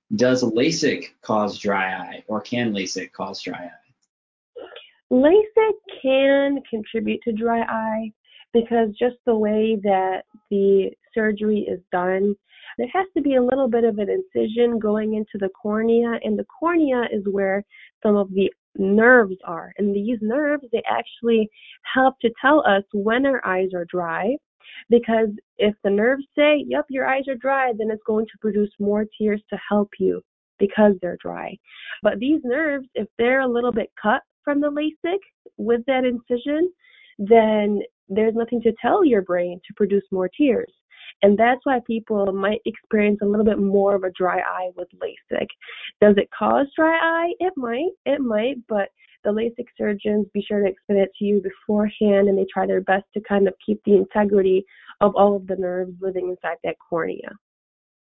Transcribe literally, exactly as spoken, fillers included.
Does LASIK cause dry eye, or can LASIK cause dry eye? LASIK can contribute to dry eye because just the way that the surgery is done, there has to be a little bit of an incision going into the cornea, and the cornea is where some of the nerves are. And these nerves, they actually help to tell us when our eyes are dry, because if the nerves say, yep, your eyes are dry, then it's going to produce more tears to help you because they're dry. But these nerves, if they're a little bit cut from the LASIK with that incision, then there's nothing to tell your brain to produce more tears. And that's why people might experience a little bit more of a dry eye with LASIK. Does it cause dry eye? It might, it might, but the LASIK surgeons be sure to explain it to you beforehand, and they try their best to kind of keep the integrity of all of the nerves living inside that cornea.